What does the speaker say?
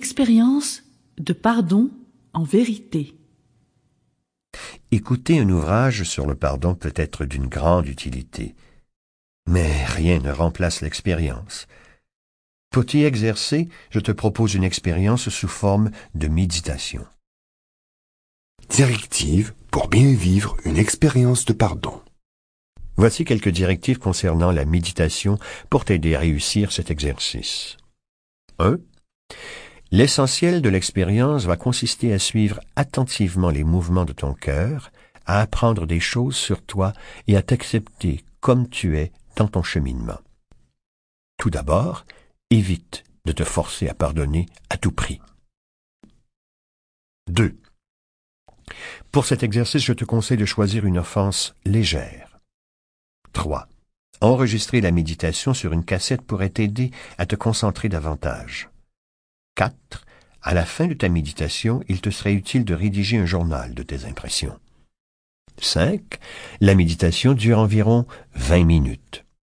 expérience de pardon en vérité. Écouter un ouvrage sur le pardon peut être d'une grande utilité, mais rien ne remplace l'expérience. Pour t'y exercer, je te propose une expérience sous forme de méditation. Directive pour bien vivre une expérience de pardon. Voici quelques directives concernant la méditation pour t'aider à réussir cet exercice. 1. L'essentiel de l'expérience va consister à suivre attentivement les mouvements de ton cœur, à apprendre des choses sur toi et à t'accepter comme tu es dans ton cheminement. Tout d'abord, évite de te forcer à pardonner à tout prix. 2. Pour cet exercice, je te conseille de choisir une offense légère. 3. Enregistrer la méditation sur une cassette pourrait t'aider à te concentrer davantage. 4. À la fin de ta méditation, il te serait utile de rédiger un journal de tes impressions. 5. La méditation dure environ 20 minutes.